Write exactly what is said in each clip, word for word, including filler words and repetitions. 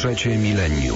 Trzecie milenium.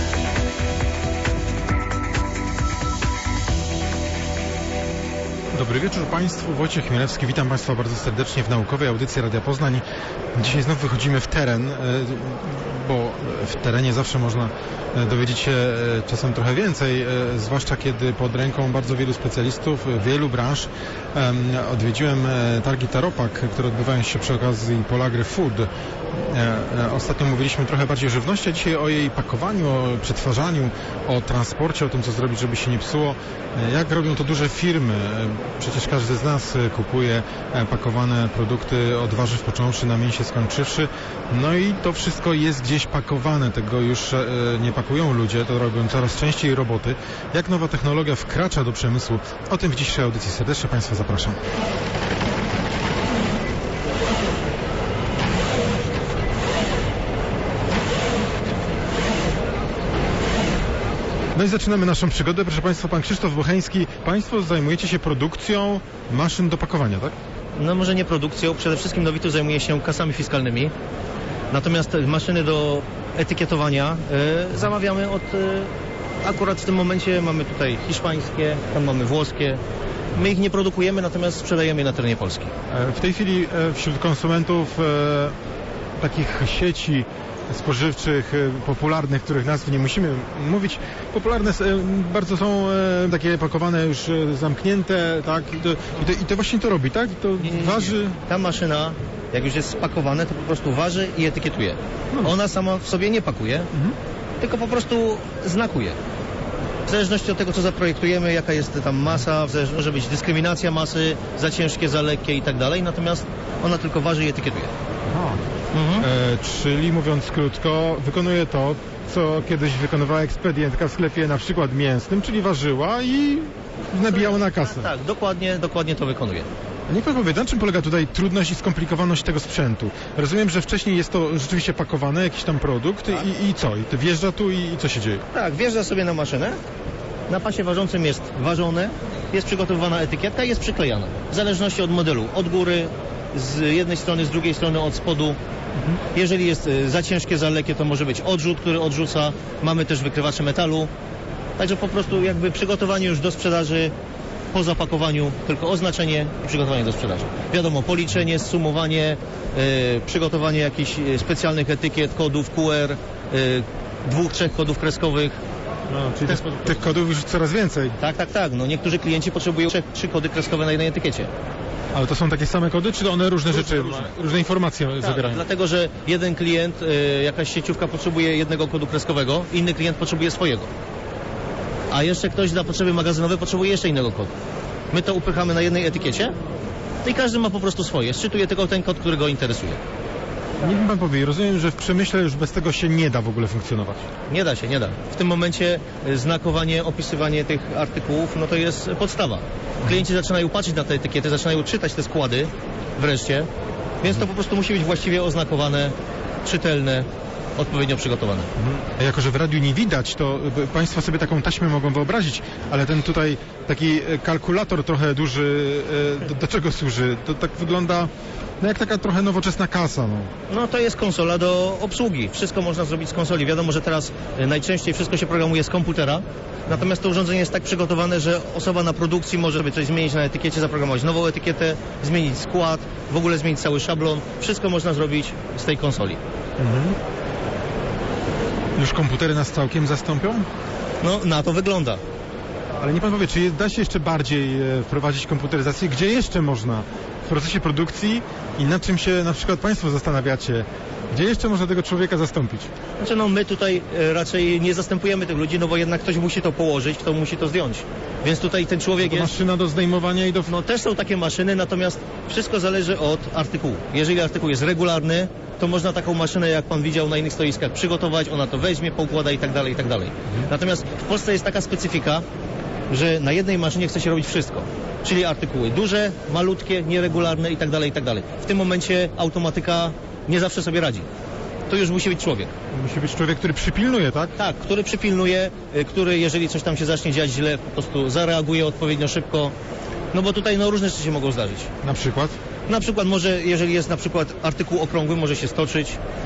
Dobry wieczór Państwu, Wojciech Chmielewski, witam Państwa bardzo serdecznie w naukowej audycji Radia Poznań. Dzisiaj znów wychodzimy w teren, bo w terenie zawsze można dowiedzieć się czasem trochę więcej, zwłaszcza kiedy pod ręką bardzo wielu specjalistów, wielu branż. Odwiedziłem targi Taropak, które odbywają się przy okazji Polagry Food. Ostatnio mówiliśmy trochę bardziej o żywności, a dzisiaj o jej pakowaniu, o przetwarzaniu, o transporcie, o tym, co zrobić, żeby się nie psuło. Jak robią to duże firmy? Przecież każdy z nas kupuje pakowane produkty od warzyw począwszy, na mięsie skończywszy. No i to wszystko jest gdzieś pakowane. Tego już nie pakują ludzie, to robią coraz częściej roboty. Jak nowa technologia wkracza do przemysłu? O tym w dzisiejszej audycji serdecznie Państwa zapraszam. No i zaczynamy naszą przygodę. Proszę Państwa, pan Krzysztof Bocheński. Państwo zajmujecie się produkcją maszyn do pakowania, tak? No może nie produkcją, przede wszystkim Nowitu zajmuje się kasami fiskalnymi. Natomiast maszyny do etykietowania y, zamawiamy od... Y, akurat w tym momencie mamy tutaj hiszpańskie, tam mamy włoskie. My ich nie produkujemy, natomiast sprzedajemy je na terenie Polski. W tej chwili wśród konsumentów e, takich sieci spożywczych, popularnych, których nazw nie musimy mówić, popularne bardzo są e, takie pakowane już zamknięte, tak? I to, i to, i to właśnie to robi, tak? To nie, nie, nie. waży... Ta maszyna, jak już jest spakowane, to po prostu waży i etykietuje. No. Ona sama w sobie nie pakuje, mhm. tylko po prostu znakuje. W zależności od tego, co zaprojektujemy, jaka jest tam masa, może być dyskryminacja masy, za ciężkie, za lekkie i tak dalej, natomiast ona tylko waży i etykietuje. Mhm. E, czyli mówiąc krótko, wykonuje to, co kiedyś wykonywała ekspedientka w sklepie na przykład mięsnym, czyli ważyła i nabijała na kasę. Tak, tak, dokładnie, dokładnie to wykonuje. A niech pan powie, na czym polega tutaj trudność i skomplikowaność tego sprzętu? Rozumiem, że wcześniej jest to rzeczywiście pakowane, jakiś tam produkt tak. i, i co? I to wjeżdża tu i, i co się dzieje? Tak, wjeżdża sobie na maszynę, na pasie ważącym jest ważone, jest przygotowywana etykietka i jest przyklejana. W zależności od modelu, od góry, z jednej strony, z drugiej strony, od spodu. Mhm. Jeżeli jest za ciężkie, za lekkie, to może być odrzut, który odrzuca. Mamy też wykrywacze metalu. Także po prostu jakby przygotowanie już do sprzedaży, po zapakowaniu tylko oznaczenie i przygotowanie do sprzedaży. Wiadomo, policzenie, zsumowanie, yy, przygotowanie jakichś specjalnych etykiet, kodów Q R, yy, dwóch, trzech kodów kreskowych. No, czyli tych, tych kodów już coraz więcej. Tak, tak, tak. No, niektórzy klienci potrzebują trzech, trzy kody kreskowe na jednej etykiecie. Ale to są takie same kody, czy one różne, różne rzeczy, różne, różne informacje tak, zawierają? Dlatego, że jeden klient, yy, jakaś sieciówka potrzebuje jednego kodu kreskowego, inny klient potrzebuje swojego. A jeszcze ktoś na potrzeby magazynowe potrzebuje jeszcze innego kodu. My to upychamy na jednej etykiecie i każdy ma po prostu swoje. Szczytuje tylko ten kod, który go interesuje. Niech mi pan powie, rozumiem, że w przemyśle już bez tego się nie da w ogóle funkcjonować. Nie da się, nie da. W tym momencie znakowanie, opisywanie tych artykułów, no to jest podstawa. Klienci zaczynają patrzeć na te etykiety, zaczynają czytać te składy wreszcie, więc to po prostu musi być właściwie oznakowane, czytelne, odpowiednio przygotowane. Mhm. Jako że w radiu nie widać, to Państwo sobie taką taśmę mogą wyobrazić, ale ten tutaj taki kalkulator trochę duży, do, do czego służy? To tak wygląda no jak taka trochę nowoczesna kasa. No. no to jest konsola do obsługi. Wszystko można zrobić z konsoli. Wiadomo, że teraz najczęściej wszystko się programuje z komputera, natomiast to urządzenie jest tak przygotowane, że osoba na produkcji może sobie coś zmienić na etykiecie, zaprogramować nową etykietę, zmienić skład, w ogóle zmienić cały szablon. Wszystko można zrobić z tej konsoli. Mhm. Już komputery nas całkiem zastąpią? No, na to wygląda. Ale nie pan powie, czy da się jeszcze bardziej e, wprowadzić komputeryzację? Gdzie jeszcze można w procesie produkcji i nad czym się na przykład Państwo zastanawiacie? Gdzie jeszcze można tego człowieka zastąpić? Znaczy no my tutaj e, raczej nie zastępujemy tych ludzi, no bo jednak ktoś musi to położyć, kto musi to zdjąć. Więc tutaj ten człowiek to jest... maszyna do zdejmowania i do... No też są takie maszyny, natomiast wszystko zależy od artykułu. Jeżeli artykuł jest regularny, to można taką maszynę, jak pan widział na innych stoiskach, przygotować, ona to weźmie, poukłada i tak dalej, i tak dalej. Mhm. Natomiast w Polsce jest taka specyfika, że na jednej maszynie chce się robić wszystko. Czyli artykuły duże, malutkie, nieregularne i tak dalej, i tak dalej. W tym momencie automatyka nie zawsze sobie radzi. To już musi być człowiek. Musi być człowiek, który przypilnuje, tak? Tak, który przypilnuje, który jeżeli coś tam się zacznie dziać źle, po prostu zareaguje odpowiednio szybko. No bo tutaj no, różne rzeczy się mogą zdarzyć. Na przykład? Na przykład może, jeżeli jest na przykład artykuł okrągły, może się stoczyć.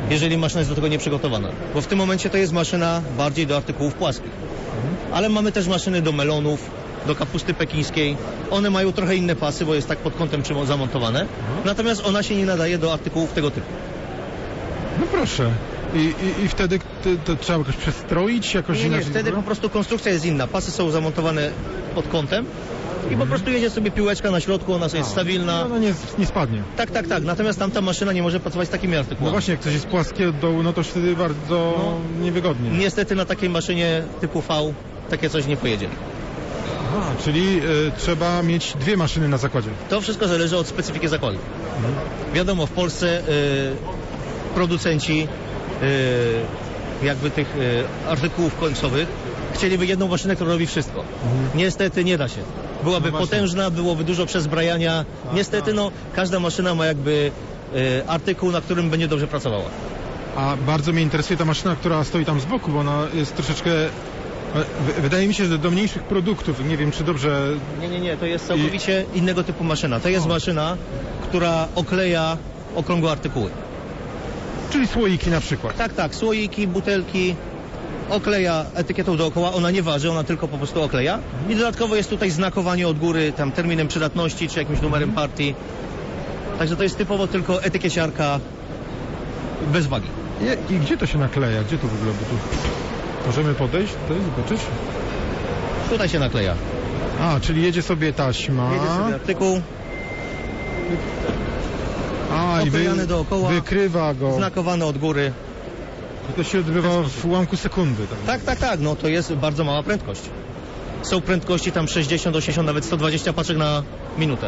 jeżeli maszyna jest do tego nieprzygotowana. Bo w tym momencie to jest maszyna bardziej do artykułów płaskich. Ale mamy też maszyny do melonów, do kapusty pekińskiej. One mają trochę inne pasy, bo jest tak pod kątem przymo- zamontowane. Natomiast ona się nie nadaje do artykułów tego typu. No proszę. I, i, i wtedy to, to trzeba jakoś przestroić, jakoś Nie, nie, inaczej wtedy zrobić? po prostu konstrukcja jest inna. Pasy są zamontowane pod kątem i po prostu jedzie sobie piłeczka na środku, ona jest stabilna. No, no nie, nie spadnie. Tak, tak, tak. Natomiast tamta maszyna nie może pracować z takimi No artykułami. właśnie, jak coś jest płaskie od dołu, no to wtedy bardzo No. niewygodnie. Niestety na takiej maszynie typu V takie coś nie pojedzie. Aha, czyli y, trzeba mieć dwie maszyny na zakładzie. To wszystko zależy od specyfiki zakładu. Mhm. Wiadomo, w Polsce y, producenci y, jakby tych y, artykułów końcowych chcieliby jedną maszynę, która robi wszystko. Mhm. Niestety nie da się. Byłaby No właśnie. potężna, byłoby dużo przezbrajania. Niestety no, każda maszyna ma jakby y, artykuł, na którym będzie dobrze pracowała. A bardzo mnie interesuje ta maszyna, która stoi tam z boku, bo ona jest troszeczkę... w- Wydaje mi się, że do mniejszych produktów, nie wiem czy dobrze... Nie, nie, nie, to jest całkowicie innego typu maszyna. To jest O. maszyna, która okleja okrągłe artykuły. Czyli słoiki na przykład. Tak, tak, słoiki, butelki, okleja etykietą dookoła, ona nie waży, ona tylko po prostu okleja. I dodatkowo jest tutaj znakowanie od góry, tam terminem przydatności, czy jakimś numerem partii. Także to jest typowo tylko etykieciarka bez wagi. I, I gdzie to się nakleja? Gdzie to w ogóle? Bo tu... Możemy podejść tutaj, zobaczyć? Tutaj się nakleja. A, czyli jedzie sobie taśma. Jedzie sobie artykuł, A, i oklejany dookoła. wykrywa go. znakowane od góry. I to się odbywa w ułamku sekundy. Tak. Tak, tak, tak, no to jest bardzo mała prędkość. Są prędkości tam sześćdziesiąt, osiemdziesiąt, nawet sto dwadzieścia paczek na minutę.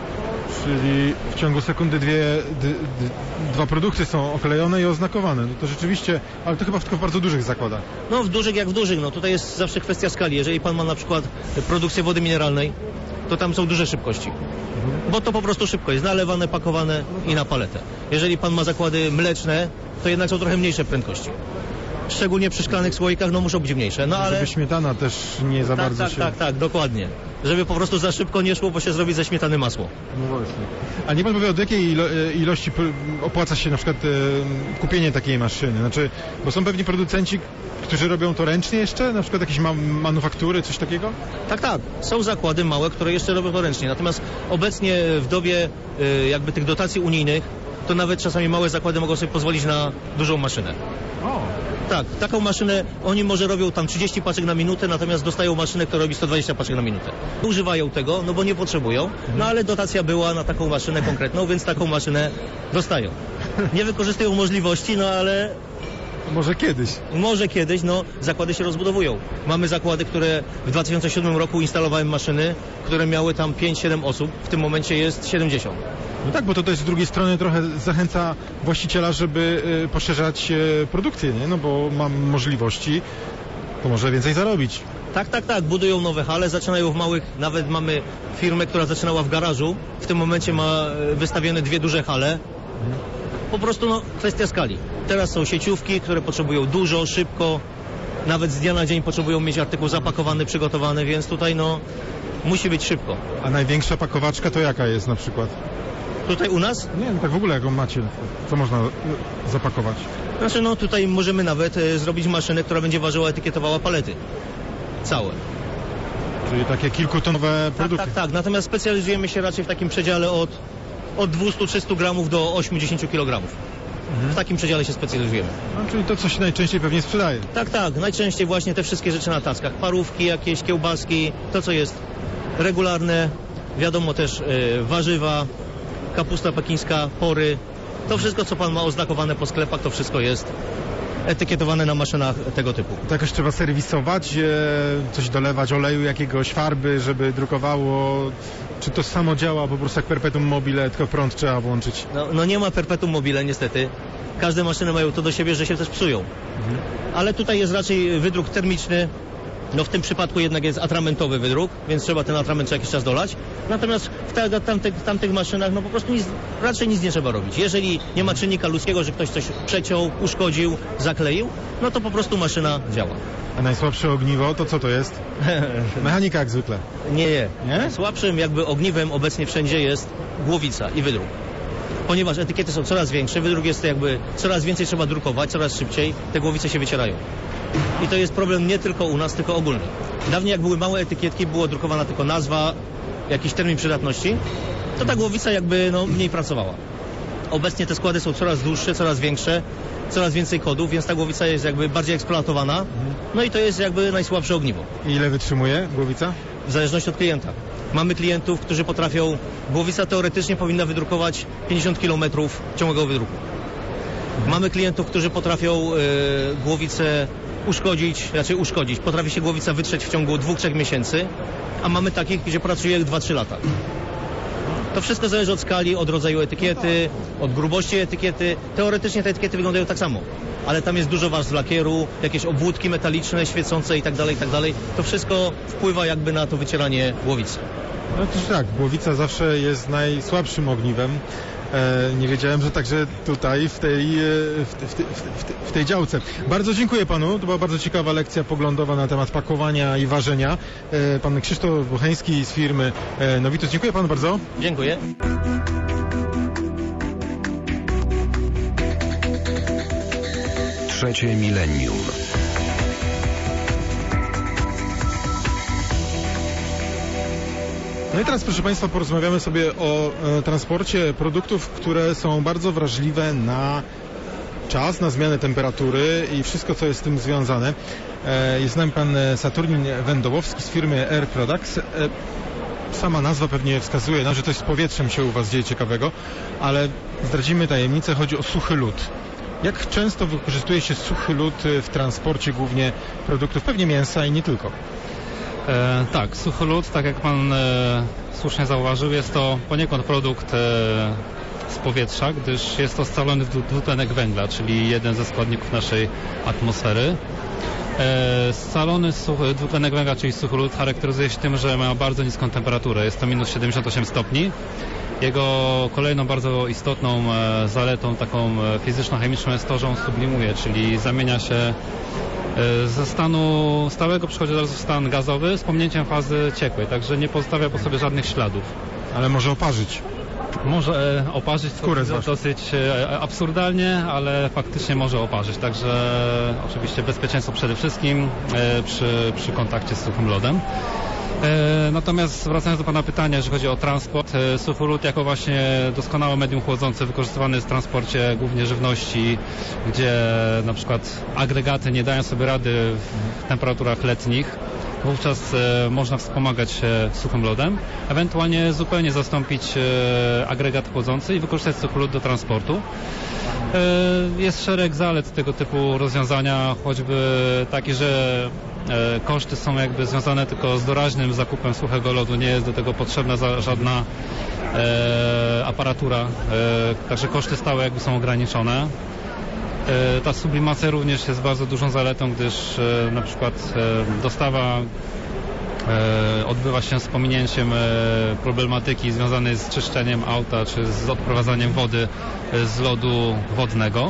Czyli w ciągu sekundy dwie, d, d, dwa produkty są oklejone i oznakowane. No to rzeczywiście, ale to chyba tylko w bardzo dużych zakładach. No w dużych jak w dużych, no tutaj jest zawsze kwestia skali. Jeżeli pan ma na przykład produkcję wody mineralnej, to tam są duże szybkości. Bo to po prostu szybko jest nalewane, pakowane i na paletę. Jeżeli pan ma zakłady mleczne, to jednak są trochę mniejsze prędkości. Szczególnie przy szklanych słoikach, no muszą być mniejsze. No ale... Żeby śmietana też nie za Tak, bardzo tak, się... tak, tak, dokładnie. Żeby po prostu za szybko nie szło, bo się zrobi ze śmietany masło. No właśnie. A nie pan powie, od jakiej ilo ilości p- opłaca się na przykład e, kupienie takiej maszyny? Znaczy, bo są pewni producenci, którzy robią to ręcznie jeszcze? Na przykład jakieś ma manufaktury, coś takiego? Tak, tak. Są zakłady małe, które jeszcze robią to ręcznie. Natomiast obecnie w dobie y, jakby tych dotacji unijnych, to nawet czasami małe zakłady mogą sobie pozwolić na dużą maszynę. O. Tak, taką maszynę oni może robią tam trzydzieści paczek na minutę, natomiast dostają maszynę, która robi sto dwadzieścia paczek na minutę. Używają tego, no bo nie potrzebują, no ale dotacja była na taką maszynę konkretną, więc taką maszynę dostają. Nie wykorzystują możliwości, no ale Może kiedyś. może kiedyś, no zakłady się rozbudowują. Mamy zakłady, które w dwa tysiące siódmym roku instalowałem maszyny, które miały tam pięć siedem osób, w tym momencie jest siedemdziesiąt. No tak, bo to też z drugiej strony trochę zachęca właściciela, żeby y, poszerzać y, produkcję, nie? No bo mam możliwości, to może więcej zarobić. Tak, tak, tak, budują nowe hale, zaczynają w małych, nawet mamy firmę, która zaczynała w garażu, w tym momencie ma e, wystawione dwie duże hale. Po prostu no, kwestia skali. Teraz są sieciówki, które potrzebują dużo, szybko, nawet z dnia na dzień potrzebują mieć artykuł zapakowany, przygotowany, więc tutaj no musi być szybko. A największa pakowaczka to jaka jest na przykład? Tutaj u nas, Nie, no tak w ogóle jaką macie, co można y, zapakować? znaczy no tutaj możemy nawet e, zrobić maszynę, która będzie ważyła, etykietowała palety. Całe. Czyli takie kilkutonowe Tak, produkty. tak, tak. Natomiast specjalizujemy się raczej w takim przedziale od, od dwieście trzysta gramów do osiemdziesiąt kilogramów. W takim przedziale się specjalizujemy. No, czyli to, co się najczęściej pewnie sprzedaje. Tak, tak. Najczęściej właśnie te wszystkie rzeczy na tackach. Parówki, jakieś kiełbaski, to co jest regularne. Wiadomo też y, warzywa, kapusta pekińska, pory. To wszystko, co pan ma oznakowane po sklepach, to wszystko jest etykietowane na maszynach tego typu. To jakoś trzeba serwisować, e, coś dolewać, oleju jakiegoś, farby, żeby drukowało. Czy to samo działa po prostu jak perpetuum mobile, tylko prąd trzeba włączyć? No, no nie ma perpetuum mobile niestety. Każde maszyny mają to do siebie, że się też psują. Mhm. Ale tutaj jest raczej wydruk termiczny. No w tym przypadku jednak jest atramentowy wydruk, więc trzeba ten atrament co jakiś czas dolać. Natomiast w te, tamtych, tamtych maszynach no po prostu nic, raczej nic nie trzeba robić. Jeżeli nie ma czynnika ludzkiego, że ktoś coś przeciął, uszkodził, zakleił, no to po prostu maszyna działa. A najsłabsze ogniwo to co to jest? Mechanika jak zwykle. Nie, nie. Nie? Słabszym jakby ogniwem obecnie wszędzie jest głowica i wydruk. ponieważ etykiety są coraz większe, wydruk jest jakby coraz więcej trzeba drukować, coraz szybciej, te głowice się wycierają. I to jest problem nie tylko u nas, tylko ogólny. Dawniej jak były małe etykietki, było drukowana tylko nazwa, jakiś termin przydatności, to ta głowica jakby no, mniej pracowała. Obecnie te składy są coraz dłuższe, coraz większe, coraz więcej kodów, więc ta głowica jest jakby bardziej eksploatowana, no i to jest jakby najsłabsze ogniwo. I ile wytrzymuje głowica? W zależności od klienta. Mamy klientów, którzy potrafią, głowica teoretycznie powinna wydrukować pięćdziesiąt kilometrów ciągłego wydruku. Mamy klientów, którzy potrafią y, głowicę uszkodzić, raczej uszkodzić, potrafi się głowica wytrzeć w ciągu dwóch, trzech miesięcy, a mamy takich, gdzie pracuje dwa trzy lata. To wszystko zależy od skali, od rodzaju etykiety, od grubości etykiety. Teoretycznie te etykiety wyglądają tak samo, ale tam jest dużo warstw lakieru, jakieś obwódki metaliczne, świecące i tak dalej, i tak dalej. To wszystko wpływa jakby na to wycieranie głowicy. No to tak, głowica zawsze jest najsłabszym ogniwem. E, nie wiedziałem, że także tutaj w tej, w, w, w, w, w tej działce. Bardzo dziękuję panu, to była bardzo ciekawa lekcja poglądowa na temat pakowania i ważenia. E, pan Krzysztof Bocheński z firmy e, Novitus. Dziękuję panu bardzo. Dziękuję. Trzecie milenium. No i teraz, proszę państwa, porozmawiamy sobie o e, transporcie produktów, które są bardzo wrażliwe na czas, na zmianę temperatury i wszystko, co jest z tym związane. E, jest z nami pan Saturnin Wędołowski z firmy Air Products. E, sama nazwa pewnie wskazuje nam, że coś z powietrzem się u was dzieje ciekawego, ale zdradzimy tajemnicę, chodzi o suchy lód. Jak często wykorzystuje się suchy lód w transporcie głównie produktów, pewnie mięsa i nie tylko? E, tak, suchy lód, tak jak pan e, słusznie zauważył, jest to poniekąd produkt e, z powietrza, gdyż jest to scalony dwutlenek węgla, czyli jeden ze składników naszej atmosfery. E, scalony suchy, dwutlenek węgla, czyli suchy lód, charakteryzuje się tym, że ma bardzo niską temperaturę, jest to minus siedemdziesiąt osiem stopni. Jego kolejną bardzo istotną e, zaletą, taką e, fizyczno-chemiczną jest to, że on sublimuje, czyli zamienia się ze stanu stałego, przechodzi od razu w stan gazowy z pominięciem fazy ciekłej, także nie pozostawia po sobie żadnych śladów. Ale może oparzyć. Może e, oparzyć skórę dosyć e, absurdalnie, ale faktycznie może oparzyć, także oczywiście bezpieczeństwo przede wszystkim e, przy, przy kontakcie z suchym lodem. E, natomiast wracając do pana pytania, jeżeli chodzi o transport, e, suchy lód jako właśnie doskonałe medium chłodzące wykorzystywany jest w transporcie głównie żywności, gdzie na przykład agregaty nie dają sobie rady w temperaturach letnich, wówczas e, można wspomagać się suchym lodem, ewentualnie zupełnie zastąpić e, agregat chłodzący i wykorzystać suchy lód do transportu. E, jest szereg zalet tego typu rozwiązania, choćby taki, że e, koszty są jakby związane tylko z doraźnym zakupem suchego lodu, nie jest do tego potrzebna za, żadna e, aparatura, e, także koszty stałe jakby są ograniczone. E, ta sublimacja również jest bardzo dużą zaletą, gdyż e, na przykład e, dostawa e, odbywa się z pominięciem e, problematyki związanej z czyszczeniem auta czy z odprowadzaniem wody e, z lodu wodnego.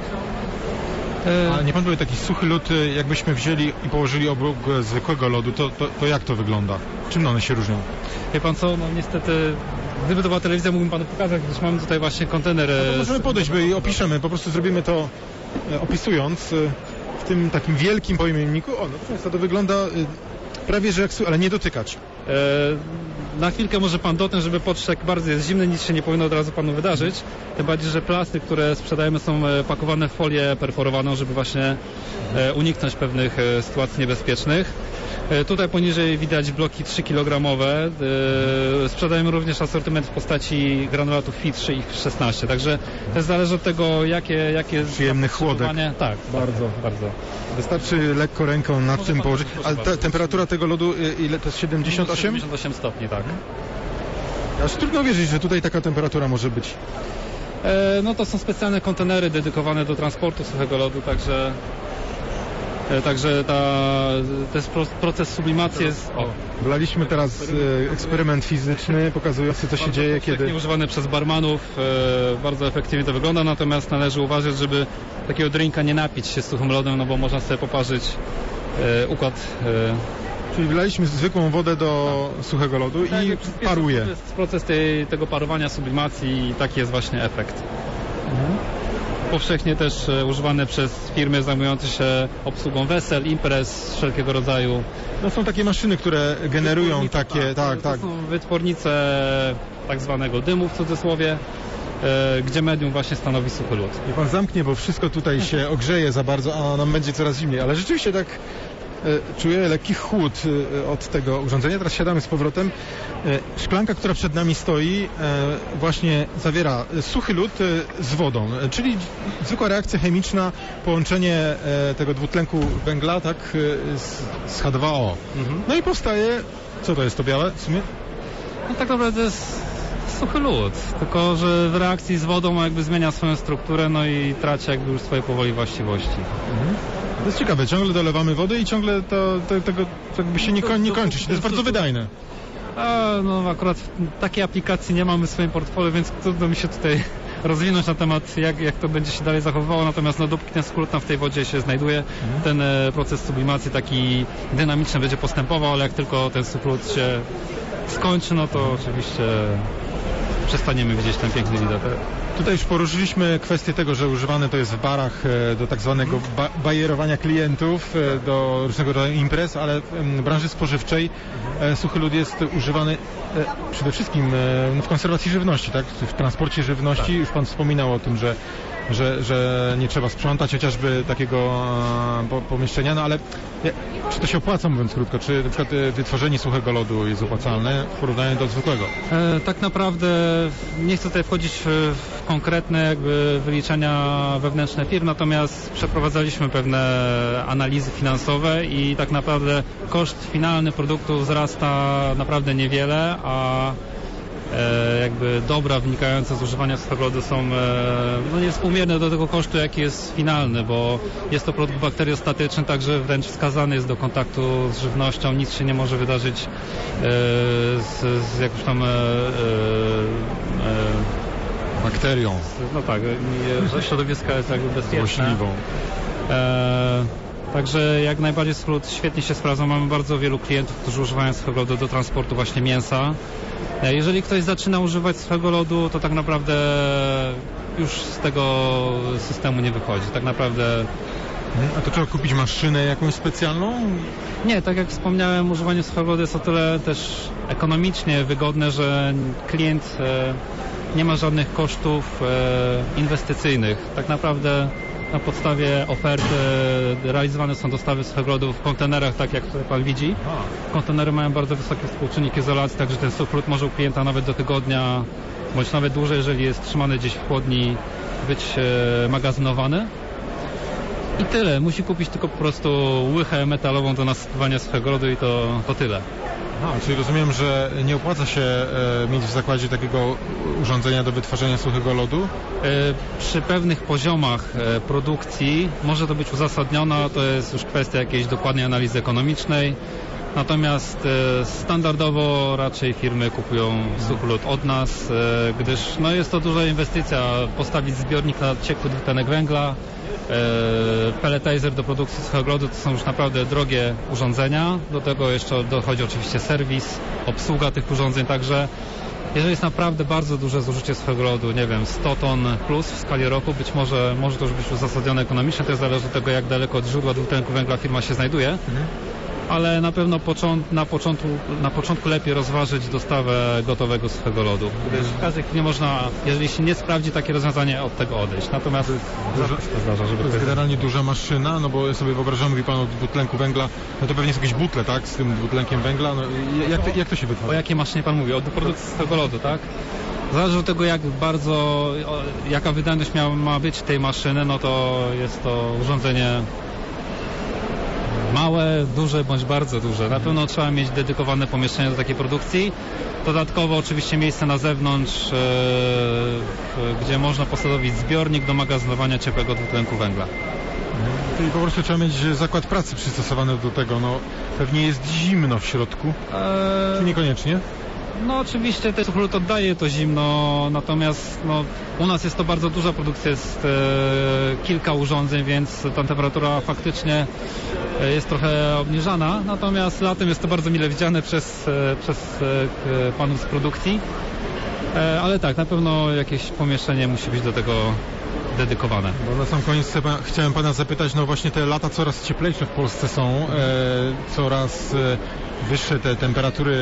A nie pan powie, taki suchy lód, jakbyśmy wzięli i położyli obok zwykłego lodu, to, to, to jak to wygląda? Czym one się różnią? Wie pan co, no niestety, gdyby to była telewizja, mógłbym panu pokazać, gdyż mamy tutaj właśnie kontener. No to możemy podejść by i opiszemy, po prostu zrobimy to e, opisując e, w tym takim wielkim pojemniku. O, no to, to wygląda e, prawie, że jak su- ale nie dotykać. E, na chwilkę może pan dotknąć, żeby poczuć, jak bardzo jest zimny, nic się nie powinno od razu panu wydarzyć. Tym bardziej, że plasty, które sprzedajemy, są pakowane w folię perforowaną, żeby właśnie e, uniknąć pewnych e, sytuacji niebezpiecznych. E, tutaj poniżej widać bloki trzy kilogramowe. E, sprzedajemy również asortyment w postaci granulatów F I trzy i szesnaście. Także też zależy od tego, jakie, jakie jest przyjemny chłodek. Tak, bardzo, bardzo. Wystarczy lekko ręką nad Może tym pan położyć. proszę A bardzo. te, temperatura tego lodu, ile to jest? siedemdziesiąt osiem? siedemdziesiąt osiem stopni, tak. Aż trudno wierzyć, że tutaj taka temperatura może być. E, no to są specjalne kontenery dedykowane do transportu suchego lodu, także e, także ta, ten proces sublimacji jest... O, Wlaliśmy teraz e, eksperyment fizyczny pokazujący, co się dzieje, kiedy... używany przez barmanów, e, bardzo efektywnie to wygląda, natomiast należy uważać, żeby takiego drinka nie napić się z suchym lodem, no bo można sobie poparzyć e, układ e, Czyli wylaliśmy zwykłą wodę do tak. suchego lodu tak, i paruje. To jest proces tej, tego parowania, sublimacji i taki jest właśnie efekt. Mhm. Powszechnie też używane przez firmy zajmujące się obsługą wesel, imprez wszelkiego rodzaju. No są takie maszyny, które generują takie, tak, tak. To tak. są wytwornice tak zwanego dymu w cudzysłowie, e, gdzie medium właśnie stanowi suchy lód. I pan zamknie, bo wszystko tutaj się ogrzeje za bardzo, a nam będzie coraz zimniej. Ale rzeczywiście tak e, czuję lekki chłód e, od tego urządzenia. Teraz siadamy z powrotem. E, szklanka, która przed nami stoi, e, właśnie zawiera suchy lód e, z wodą, e, czyli zwykła reakcja chemiczna, połączenie e, tego dwutlenku węgla, tak, e, z, z H dwa O. Mhm. No i powstaje, co to jest to białe w sumie? No tak naprawdę jest suchy lód, tylko że w reakcji z wodą jakby zmienia swoją strukturę, no i traci jakby już swoje powoli właściwości. Mhm. To jest ciekawe, ciągle dolewamy wody i ciągle to, to, tego jakby się nie, koń, nie kończy, to jest bardzo wydajne. A, no akurat takiej aplikacji nie mamy w swoim portfolio, więc trudno mi się tutaj rozwinąć na temat, jak, jak to będzie się dalej zachowywało, natomiast no, dopóki ten suchy lód tam w tej wodzie się znajduje, mhm. ten e, proces sublimacji taki dynamiczny będzie postępował, ale jak tylko ten suchy lód się skończy, no to oczywiście przestaniemy widzieć ten piękny widok. Tutaj już poruszyliśmy kwestię tego, że używane to jest w barach do tak zwanego ba bajerowania klientów, do różnego rodzaju imprez, ale w branży spożywczej suchy lód jest używany przede wszystkim w konserwacji żywności, tak? W transporcie żywności. Tak. Już pan wspominał o tym, że Że, że nie trzeba sprzątać chociażby takiego e, po, pomieszczenia, no ale e, czy to się opłaca, mówiąc krótko, czy na przykład e, wytworzenie suchego lodu jest opłacalne w porównaniu do zwykłego? E, tak naprawdę nie chcę tutaj wchodzić w, w konkretne jakby wyliczenia wewnętrzne firm, natomiast przeprowadzaliśmy pewne analizy finansowe i tak naprawdę koszt finalny produktu wzrasta naprawdę niewiele, a E, jakby dobra wynikające z używania suchego lodu są e, no niewspółmierne do tego kosztu, jaki jest finalny, bo jest to produkt bakteriostatyczny, także wręcz wskazany jest do kontaktu z żywnością, nic się nie może wydarzyć e, z, z jakąś tam e, e, bakterią. No tak, że środowiska jest jakby bezpieczne. Złośliwą. E, Także jak najbardziej suchy lód świetnie się sprawdza. Mamy bardzo wielu klientów, którzy używają suchego lodu do transportu właśnie mięsa. Jeżeli ktoś zaczyna używać suchego lodu, to tak naprawdę już z tego systemu nie wychodzi. Tak naprawdę... A to trzeba kupić maszynę jakąś specjalną? Nie, tak jak wspomniałem, używanie suchego lodu jest o tyle też ekonomicznie wygodne, że klient nie ma żadnych kosztów inwestycyjnych. Tak naprawdę na podstawie oferty realizowane są dostawy suchego lodu w kontenerach, tak jak tutaj pan widzi. Kontenery mają bardzo wysoki współczynnik izolacji, także ten suchy lód może u klienta nawet do tygodnia, bądź nawet dłużej, jeżeli jest trzymany gdzieś w chłodni, być e, magazynowany. I tyle. Musi kupić tylko po prostu łychę metalową do nasypywania suchego lodu i to, to tyle. Aha, czyli rozumiem, że nie opłaca się e, mieć w zakładzie takiego urządzenia do wytwarzania suchego lodu? E, przy pewnych poziomach e, produkcji może to być uzasadnione, to jest już kwestia jakiejś dokładnej analizy ekonomicznej. Natomiast e, standardowo raczej firmy kupują suchy lód od nas, e, gdyż no, jest to duża inwestycja postawić zbiornik na ciekły dwutlenek węgla. Pelletizer do produkcji suchego lodu to są już naprawdę drogie urządzenia. Do tego jeszcze dochodzi oczywiście serwis, obsługa tych urządzeń, także jeżeli jest naprawdę bardzo duże zużycie suchego lodu, nie wiem, sto ton plus w skali roku, być może może to już być uzasadnione ekonomicznie, to zależy od tego, jak daleko od źródła dwutlenku węgla firma się znajduje. Mhm. Ale na pewno począ- na, początku, na początku lepiej rozważyć dostawę gotowego suchego lodu, gdyż w każdej chwili można, jeżeli się nie sprawdzi takie rozwiązanie, od tego odejść. Natomiast duża, się to zdarza, żeby to jest generalnie duża maszyna, no bo ja sobie wyobrażam, mówi pan o dwutlenku węgla, no to pewnie są jakieś butle, tak, z tym dwutlenkiem węgla, no jak to, jak to się wytwarza? O jakiej maszynie pan mówi? O produkcji suchego lodu, tak? Zależy od tego, jak bardzo, o, jaka wydajność miała, ma być tej maszyny, no to jest to urządzenie małe, duże bądź bardzo duże. Na pewno trzeba mieć dedykowane pomieszczenie do takiej produkcji. Dodatkowo oczywiście miejsce na zewnątrz, yy, gdzie można posadowić zbiornik do magazynowania ciepłego dwutlenku węgla. Czyli po prostu trzeba mieć zakład pracy przystosowany do tego. No, pewnie jest zimno w środku. Eee... Czy niekoniecznie? No oczywiście ten suchlut oddaje to zimno, natomiast no, u nas jest to bardzo duża produkcja, jest e, kilka urządzeń, więc ta temperatura faktycznie e, jest trochę obniżana, natomiast latem jest to bardzo mile widziane przez, e, przez e, panów z produkcji, e, ale tak, na pewno jakieś pomieszczenie musi być do tego dedykowane. Bo na sam koniec chyba chciałem pana zapytać, no właśnie te lata coraz cieplejsze w Polsce są, e, coraz e, wyższe te temperatury,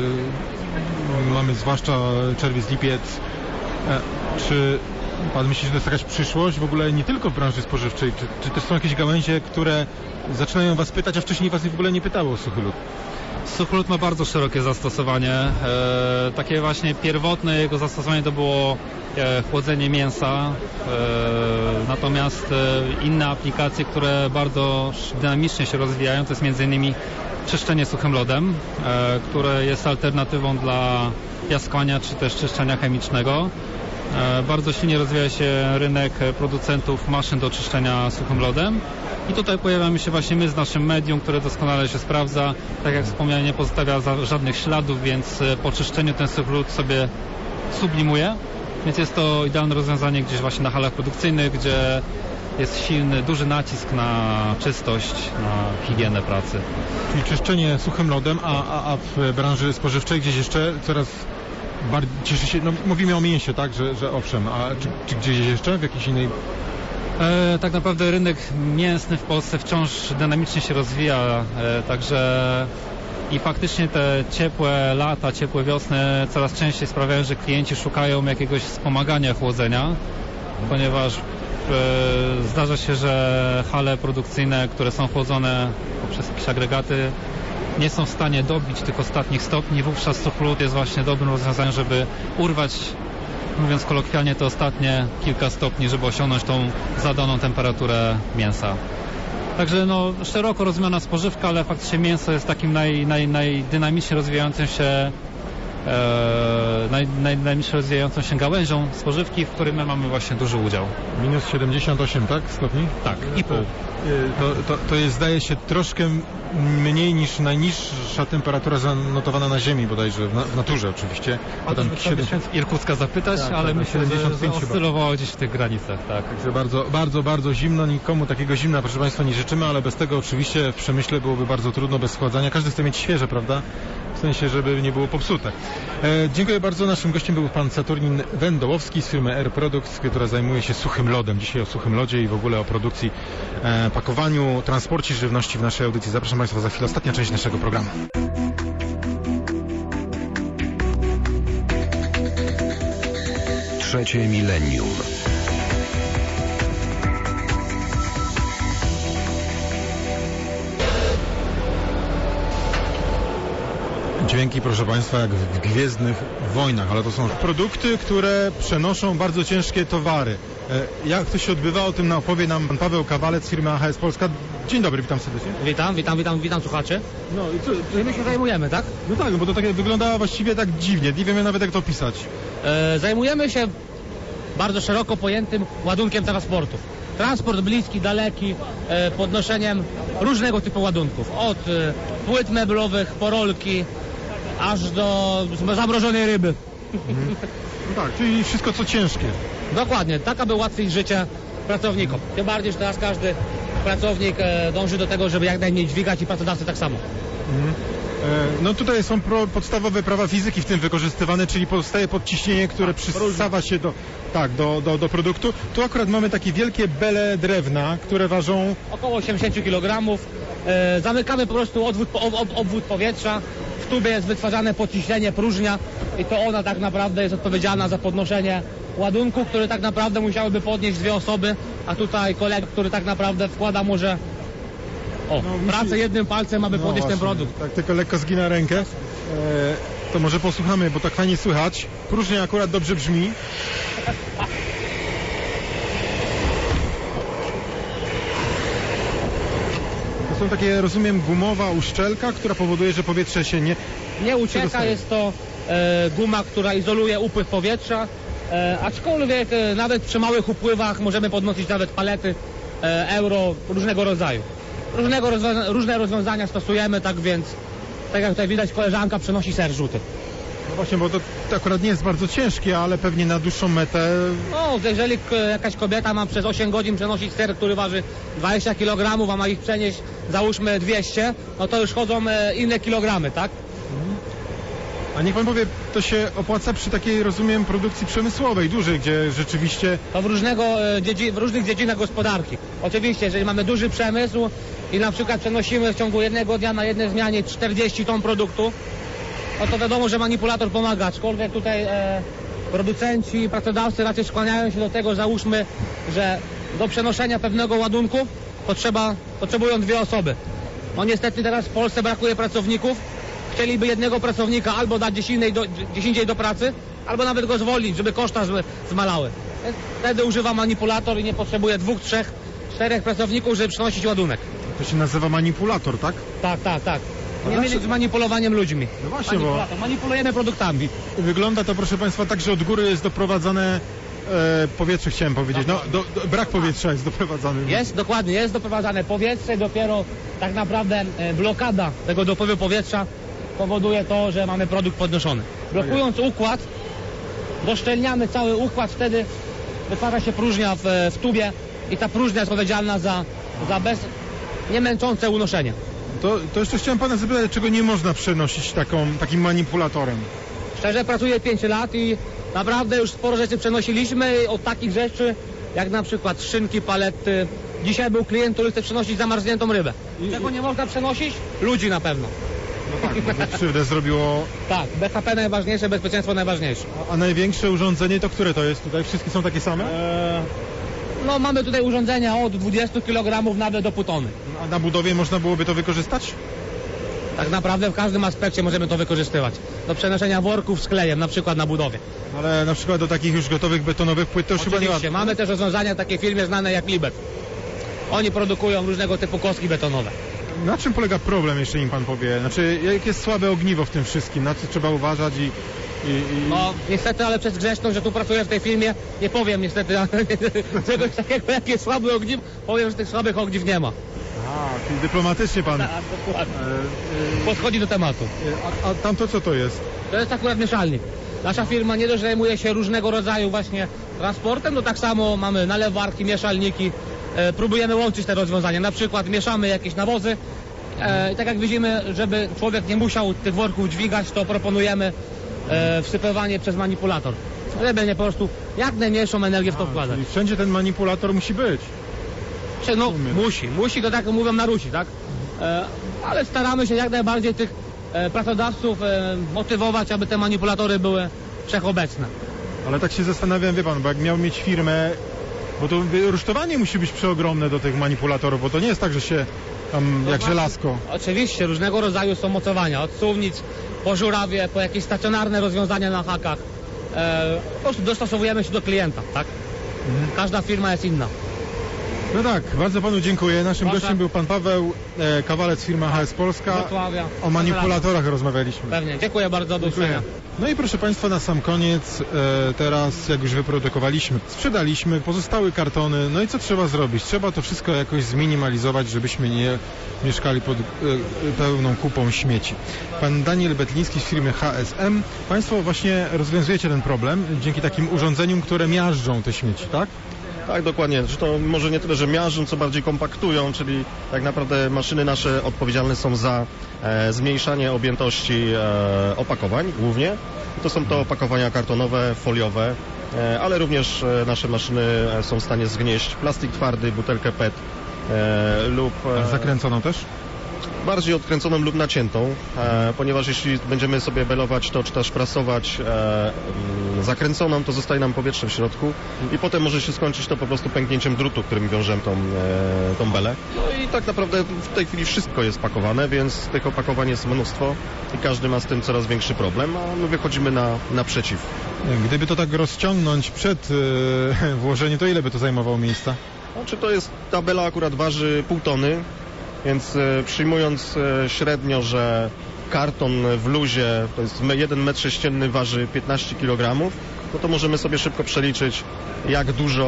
e, mamy zwłaszcza czerwiec, lipiec. E, czy pan myśli, że to jest jakaś przyszłość w ogóle nie tylko w branży spożywczej, czy, czy też są jakieś gałęzie, które zaczynają was pytać, a wcześniej was w ogóle nie pytało o suchy lód? Suchlut ma bardzo szerokie zastosowanie. E, takie właśnie pierwotne jego zastosowanie to było e, chłodzenie mięsa. E, natomiast e, inne aplikacje, które bardzo dynamicznie się rozwijają, to jest między innymi czyszczenie suchym lodem, e, które jest alternatywą dla piaskania czy też czyszczenia chemicznego. E, bardzo silnie rozwija się rynek producentów maszyn do czyszczenia suchym lodem. I tutaj pojawiamy się właśnie my z naszym medium, które doskonale się sprawdza. Tak jak wspomniałem, nie pozostawia żadnych śladów, więc po czyszczeniu ten suchy lód sobie sublimuje. Więc jest to idealne rozwiązanie gdzieś właśnie na halach produkcyjnych, gdzie jest silny, duży nacisk na czystość, na higienę pracy. Czyli czyszczenie suchym lodem, a, a, a w branży spożywczej gdzieś jeszcze coraz bardziej cieszy się, no mówimy o mięsie, tak, że, że owszem, a czy, czy gdzieś jeszcze w jakiejś innej... E, tak naprawdę rynek mięsny w Polsce wciąż dynamicznie się rozwija, e, także i faktycznie te ciepłe lata, ciepłe wiosny coraz częściej sprawiają, że klienci szukają jakiegoś wspomagania chłodzenia, ponieważ e, zdarza się, że hale produkcyjne, które są chłodzone poprzez jakieś agregaty, nie są w stanie dobić tych ostatnich stopni. Wówczas suchlut jest właśnie dobrym rozwiązaniem, żeby urwać, mówiąc kolokwialnie, te ostatnie kilka stopni, żeby osiągnąć tą zadaną temperaturę mięsa. Także no, szeroko rozumiana spożywka, ale faktycznie mięso jest takim naj, naj, najdynamicznie rozwijającym się e, naj, najdynamicznie rozwijającą się gałęzią spożywki, w której my mamy właśnie duży udział. Minus siedemdziesiąt osiem, tak? Stopni? Tak, i pół. To, to, to jest, zdaje się, troszkę mniej niż najniższa temperatura zanotowana na Ziemi bodajże, w, na, w naturze oczywiście. A tam siedemdziesiąt w Irkucka zapytać, tak, ale tak, myślę, że oscylowało gdzieś w tych granicach. Tak. Także bardzo, bardzo, bardzo zimno, nikomu takiego zimna, proszę Państwa, nie życzymy, ale bez tego oczywiście w przemyśle byłoby bardzo trudno, bez schładzania. Każdy chce mieć świeże, prawda? W sensie, żeby nie było popsute. E, dziękuję bardzo. Naszym gościem był pan Saturnin Wendołowski z firmy Air Products, która zajmuje się suchym lodem. Dzisiaj o suchym lodzie i w ogóle o produkcji, e, pakowaniu, transporcie żywności w naszej audycji. Zapraszam Państwa za chwilę. Ostatnia część naszego programu. Trzecie milenium. Dźwięki, proszę Państwa, jak w Gwiezdnych Wojnach, ale to są produkty, które przenoszą bardzo ciężkie towary. Jak to się odbywa, o tym opowie nam pan Paweł Kawalec z firmy A H S Polska. Dzień dobry, witam serdecznie. Witam, witam, witam, witam słuchaczy. No i co? Czym my się zajmujemy, tak? No tak, bo to tak wygląda właściwie tak dziwnie, nie wiemy nawet jak to opisać. E, zajmujemy się bardzo szeroko pojętym ładunkiem transportów. Transport bliski, daleki, e, podnoszeniem różnego typu ładunków. Od e, płyt meblowych, porolki, aż do zamrożonej ryby. Mhm. No tak, czyli wszystko co ciężkie. Dokładnie, tak aby ułatwić życie pracownikom. Tym bardziej, że teraz każdy pracownik e, dąży do tego, żeby jak najmniej dźwigać i pracodawcy tak samo. Mhm. E, no tutaj są pro, podstawowe prawa fizyki w tym wykorzystywane, czyli powstaje podciśnienie, które przystawa się do, tak, do, do, do produktu. Tu akurat mamy takie wielkie bele drewna, które ważą... Około osiemdziesiąt kilogramów. E, zamykamy po prostu odwód, ob, ob, obwód powietrza. W tubie jest wytwarzane podciśnienie, próżnia i to ona tak naprawdę jest odpowiedzialna za podnoszenie ładunku, który tak naprawdę musiałyby podnieść dwie osoby, a tutaj kolega, który tak naprawdę wkłada może o, no, pracę musi... jednym palcem, aby no podnieść właśnie, ten produkt. Tak, tylko lekko zgina rękę. E, to może posłuchamy, bo tak fajnie słychać. Próżnia akurat dobrze brzmi. To są takie, rozumiem, gumowa uszczelka, która powoduje, że powietrze się nie... Nie ucieka, jest to e, guma, która izoluje upływ powietrza, e, aczkolwiek e, nawet przy małych upływach możemy podnosić nawet palety e, euro różnego rodzaju. Różnego rozwiąza różne rozwiązania stosujemy, tak więc, tak jak tutaj widać, koleżanka przenosi ser rzuty. No właśnie, bo to, to akurat nie jest bardzo ciężkie, ale pewnie na dłuższą metę... No, jeżeli k- jakaś kobieta ma przez osiem godzin przenosić ser, który waży dwadzieścia kilogramów, a ma ich przenieść, załóżmy dwieście, no to już chodzą e, inne kilogramy, tak? A niech pan powie, to się opłaca przy takiej, rozumiem, produkcji przemysłowej, dużej, gdzie rzeczywiście... To w, różnego, e, dziedzi- w różnych dziedzinach gospodarki. Oczywiście, jeżeli mamy duży przemysł i na przykład przenosimy w ciągu jednego dnia na jednej zmianie czterdzieści ton produktu, no to wiadomo, że manipulator pomaga, aczkolwiek tutaj e, producenci i pracodawcy raczej skłaniają się do tego, załóżmy, że do przenoszenia pewnego ładunku potrzeba, potrzebują dwie osoby. No niestety teraz w Polsce brakuje pracowników, chcieliby jednego pracownika albo dać gdzieś, innej do, gdzieś indziej do pracy, albo nawet go zwolnić, żeby koszta z, zmalały. Wtedy używa manipulator i nie potrzebuje dwóch, trzech, czterech pracowników, żeby przenosić ładunek. To się nazywa manipulator, tak? Tak, tak, tak. Nie dlaczego- mylić z manipulowaniem ludźmi. No właśnie, bo Manipulator. Manipulujemy produktami. wygląda to, proszę państwa, tak, że od góry jest doprowadzane e, powietrze, chciałem powiedzieć. No, do, do, brak powietrza jest doprowadzany. Jest, dokładnie, jest doprowadzane powietrze, dopiero tak naprawdę e, blokada tego dopływu powietrza powoduje to, że mamy produkt podnoszony. Blokując układ, doszczelniamy cały układ, wtedy wytwarza się próżnia w, w tubie i ta próżnia jest odpowiedzialna za, za bez, niemęczące unoszenie. To, to jeszcze chciałem pana zapytać, czego nie można przenosić taką, takim manipulatorem. Szczerze pracuję pięć lat i naprawdę już sporo rzeczy przenosiliśmy od takich rzeczy, jak na przykład szynki, palety. Dzisiaj był klient, który chce przenosić zamarzniętą rybę. Czego nie można przenosić? Ludzi na pewno. No tak, bo to krzywdę zrobiło. Tak, B H P najważniejsze, bezpieczeństwo najważniejsze. A, a największe urządzenie to które to jest tutaj? Wszystkie są takie same? Eee, no mamy tutaj urządzenia od dwudziestu kilogramów nawet do pół tony. A na budowie można byłoby to wykorzystać? Tak naprawdę w każdym aspekcie możemy to wykorzystywać. Do przenoszenia worków z klejem, na przykład na budowie. Ale na przykład do takich już gotowych betonowych płyt to już chyba nie Oczywiście, łatwo. mamy też rozwiązania w takiej firmie znanej jak Libet. Oni produkują różnego typu kostki betonowe. Na czym polega problem, jeszcze im pan powie? Znaczy, jakie jest słabe ogniwo w tym wszystkim? Na co trzeba uważać i... i, i... No niestety, ale przez grzeczność, że tu pracuję w tej firmie, nie powiem niestety ale czegoś takiego, jak jest słaby ogniw, powiem, że tych słabych ogniw nie ma. A, czyli dyplomatycznie pan... Tak, dokładnie. E, Podchodzi do tematu. e, a, a tamto co to jest? To jest akurat mieszalnik. Nasza firma nie dość, że zajmuje się różnego rodzaju właśnie transportem, no tak samo mamy nalewarki, mieszalniki. E, próbujemy łączyć te rozwiązania. Na przykład mieszamy jakieś nawozy. E, tak jak widzimy, żeby człowiek nie musiał tych worków dźwigać, to proponujemy e, wsypywanie przez manipulator. Żeby nie po prostu jak najmniejszą energię w to A, wkładać. czyli wszędzie ten manipulator musi być. Czy, no, Rozumiem. musi, musi, to tak mówią na Rusi, tak? E, ale staramy się jak najbardziej tych e, pracodawców e, motywować, aby te manipulatory były wszechobecne. Ale tak się zastanawiam, wie pan, bo jak miał mieć firmę, bo to rusztowanie musi być przeogromne do tych manipulatorów, bo to nie jest tak, że się tam No jak właśnie. żelazko. Oczywiście, różnego rodzaju są mocowania, od suwnic, po żurawie, po jakieś stacjonarne rozwiązania na hakach. E, po prostu dostosowujemy się do klienta, tak? Mhm. Każda firma jest inna. No tak, bardzo panu dziękuję. Naszym Proszę. gościem był pan Paweł e, Kawalec, firma H S Polska. Wrocławia. O manipulatorach rozmawialiśmy. Pewnie, dziękuję bardzo, do Dziękuję. usłyszenia. No i proszę państwa, na sam koniec, e, teraz jak już wyprodukowaliśmy, sprzedaliśmy, pozostały kartony, no i co trzeba zrobić? Trzeba to wszystko jakoś zminimalizować, żebyśmy nie mieszkali pod e, pełną kupą śmieci. Pan Daniel Betliński z firmy H S M, państwo właśnie rozwiązujecie ten problem dzięki takim urządzeniom, które miażdżą te śmieci, tak? Tak, dokładnie. Że to może nie tyle, że miażdżą, co bardziej kompaktują, czyli tak naprawdę maszyny nasze odpowiedzialne są za e, zmniejszanie objętości e, opakowań głównie. To są to opakowania kartonowe, foliowe, e, ale również e, nasze maszyny e, są w stanie zgnieść plastik twardy, butelkę P E T e, lub A zakręconą też? bardziej odkręconą lub naciętą, e, ponieważ jeśli będziemy sobie belować to, czy też prasować e, m, zakręconą, to zostaje nam powietrze w środku i potem może się skończyć to po prostu pęknięciem drutu, którym wiążemy tą, e, tą belę. No i tak naprawdę w tej chwili wszystko jest pakowane, więc tych opakowań jest mnóstwo i każdy ma z tym coraz większy problem, a my wychodzimy na, naprzeciw. Gdyby to tak rozciągnąć przed e, włożeniem, to ile by to zajmowało miejsca? Znaczy to jest, ta bela akurat waży pół tony, więc e, przyjmując e, średnio, że karton w luzie, to jest me- jeden metr sześcienny waży piętnaście kilogramów, no to możemy sobie szybko przeliczyć, jak dużo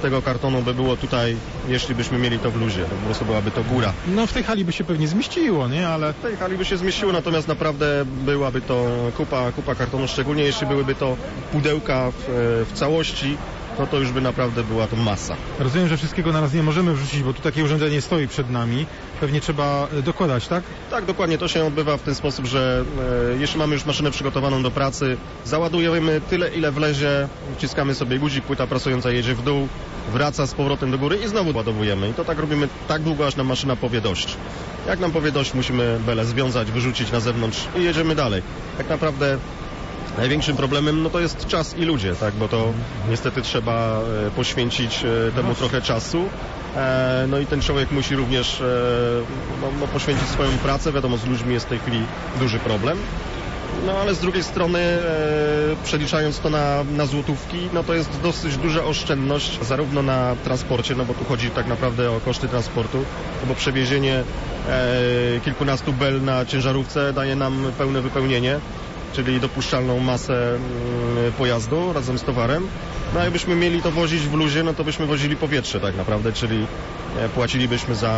tego kartonu by było tutaj, jeśli byśmy mieli to w luzie. Po prostu byłaby to góra. No w tej hali by się pewnie zmieściło, nie? Ale W tej hali by się zmieściło, natomiast naprawdę byłaby to kupa, kupa kartonu, szczególnie jeśli byłyby to pudełka w, w całości, no to już by naprawdę była to masa. rozumiem, że wszystkiego naraz nie możemy wrzucić, bo tu takie urządzenie stoi przed nami. Pewnie trzeba e, dokładać, tak? Tak, dokładnie. To się odbywa w ten sposób, że e, jeśli mamy już maszynę przygotowaną do pracy, załadujemy tyle, ile wlezie, wciskamy sobie guzik, płyta prasująca jedzie w dół, wraca z powrotem do góry i znowu ładowujemy. I to tak robimy tak długo, aż nam maszyna powie dość. Jak nam powie dość, musimy belę związać, wyrzucić na zewnątrz i jedziemy dalej. Tak naprawdę największym problemem no to jest czas i ludzie, tak, bo to niestety trzeba e, poświęcić e, temu trochę czasu. E, no i ten człowiek musi również e, no, no, poświęcić swoją pracę. Wiadomo, z ludźmi jest w tej chwili duży problem. No ale z drugiej strony e, przeliczając to na, na złotówki, no to jest dosyć duża oszczędność zarówno na transporcie, no bo tu chodzi tak naprawdę o koszty transportu, no bo przewiezienie e, kilkunastu bel na ciężarówce daje nam pełne wypełnienie, czyli dopuszczalną masę y, pojazdu razem z towarem. No a jakbyśmy mieli to wozić w luzie, no to byśmy wozili powietrze tak naprawdę, czyli e, płacilibyśmy za,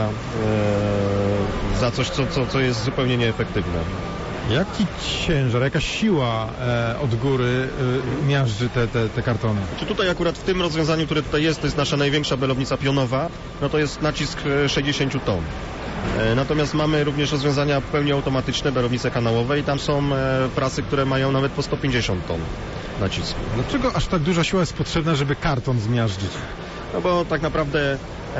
e, za coś, co, co, co jest zupełnie nieefektywne. Jaki ciężar, jaka siła e, od góry e, miażdży te, te, te kartony? Czy tutaj akurat w tym rozwiązaniu, które tutaj jest, to jest nasza największa belownica pionowa, no to jest nacisk sześćdziesiąt ton. Natomiast mamy również rozwiązania w pełni automatyczne, belownice kanałowe i tam są prasy, które mają nawet po sto pięćdziesiąt ton nacisku. Dlaczego aż tak duża siła jest potrzebna, żeby karton zmiażdżyć? No bo tak naprawdę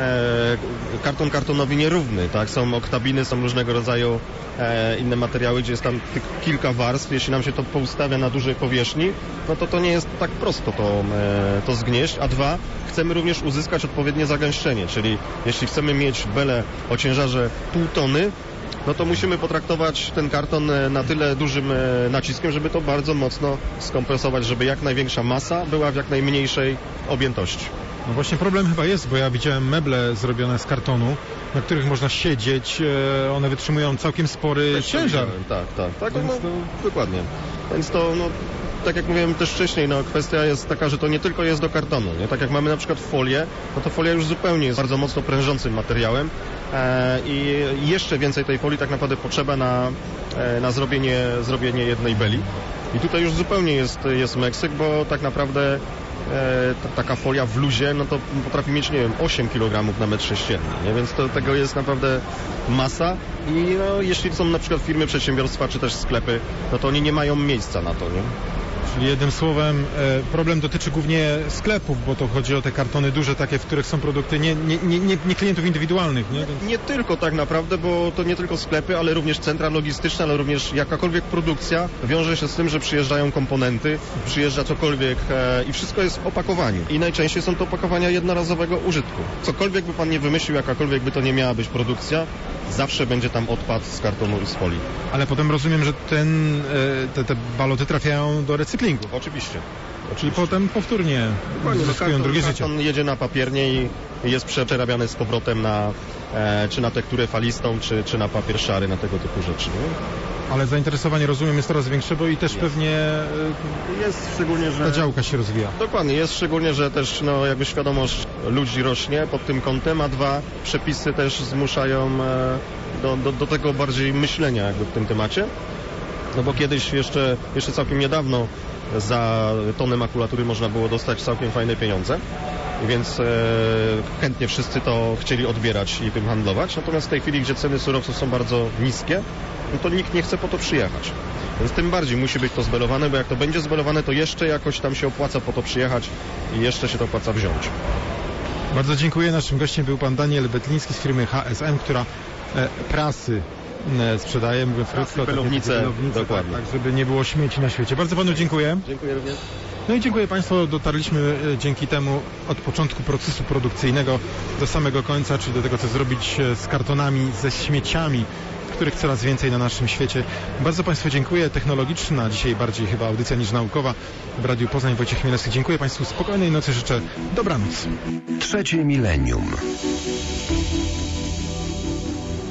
e, karton kartonowi nierówny, tak? Są oktabiny, są różnego rodzaju e, inne materiały, gdzie jest tam tych kilka warstw. Jeśli nam się to poustawia na dużej powierzchni, no to to nie jest tak prosto to, e, to zgnieść. A dwa, chcemy również uzyskać odpowiednie zagęszczenie, czyli jeśli chcemy mieć belę o ciężarze pół tony, no to musimy potraktować ten karton na tyle dużym naciskiem, żeby to bardzo mocno skompresować, żeby jak największa masa była w jak najmniejszej objętości. No właśnie problem chyba jest, bo ja widziałem meble zrobione z kartonu, na których można siedzieć, e, one wytrzymują całkiem spory Też ciężar. Tak, tak, tak, Więc no, to... dokładnie. Więc to, no, tak jak mówiłem też wcześniej, no, kwestia jest taka, że to nie tylko jest do kartonu, nie? Tak jak mamy na przykład folię, no to folia już zupełnie jest bardzo mocno prężącym materiałem e, i jeszcze więcej tej folii tak naprawdę potrzeba na, e, na zrobienie, zrobienie jednej beli. I tutaj już zupełnie jest, jest Meksyk, bo tak naprawdę E, ta, taka folia w luzie, no to potrafi mieć, nie wiem, osiem kilogramów na metr sześcienny, nie? Więc to, tego jest naprawdę masa i no, jeśli są na przykład firmy, przedsiębiorstwa czy też sklepy, no to oni nie mają miejsca na to, nie? Czyli jednym słowem e, problem dotyczy głównie sklepów, bo to chodzi o te kartony duże, takie, w których są produkty nie, nie, nie, nie, nie klientów indywidualnych, nie? Więc... Nie tylko tak naprawdę, bo to nie tylko sklepy, ale również centra logistyczne, ale również jakakolwiek produkcja wiąże się z tym, że przyjeżdżają komponenty, przyjeżdża cokolwiek e, i wszystko jest w opakowaniu. I najczęściej są to opakowania jednorazowego użytku. Cokolwiek by pan nie wymyślił, jakakolwiek by to nie miała być produkcja, zawsze będzie tam odpad z kartonu i z folii. Ale potem rozumiem, że ten, e, te, te baloty trafiają do recyklingu. Oczywiście. Czyli potem powtórnie zyskują drugie życie. Karton jedzie na papiernie i jest przerabiany z powrotem na e, czy na tekturę falistą, czy, czy na papier szary, na tego typu rzeczy. Nie? Ale zainteresowanie, rozumiem, jest coraz większe, bo i też jest. pewnie e, jest szczególnie, że ta działka się rozwija. Dokładnie, jest szczególnie, że też no, jakby świadomość ludzi rośnie pod tym kątem, a dwa, przepisy też zmuszają e, do, do, do tego bardziej myślenia jakby w tym temacie. No bo kiedyś jeszcze, jeszcze całkiem niedawno za tonę makulatury można było dostać całkiem fajne pieniądze, więc e, chętnie wszyscy to chcieli odbierać i tym handlować. Natomiast w tej chwili, gdzie ceny surowców są bardzo niskie, no to nikt nie chce po to przyjechać. Więc tym bardziej musi być to zbelowane, bo jak to będzie zbelowane, to jeszcze jakoś tam się opłaca po to przyjechać i jeszcze się to opłaca wziąć. Bardzo dziękuję. Naszym gościem był pan Daniel Betliński z firmy H S M, która e, prasy sprzedaje, mówiąc krótko, belownice, belownice, dokładnie. Tak, tak, żeby nie było śmieci na świecie. Bardzo panu dziękuję. Dziękuję również. No i dziękuję państwu. Dotarliśmy dzięki temu od początku procesu produkcyjnego do samego końca, czyli do tego, co zrobić z kartonami, ze śmieciami, których coraz więcej na naszym świecie. Bardzo państwu dziękuję. Technologiczna, dzisiaj bardziej chyba audycja niż naukowa. W Radiu Poznań Wojciech Chmielewski. Dziękuję państwu. Spokojnej nocy życzę. Dobranoc. Trzecie milenium.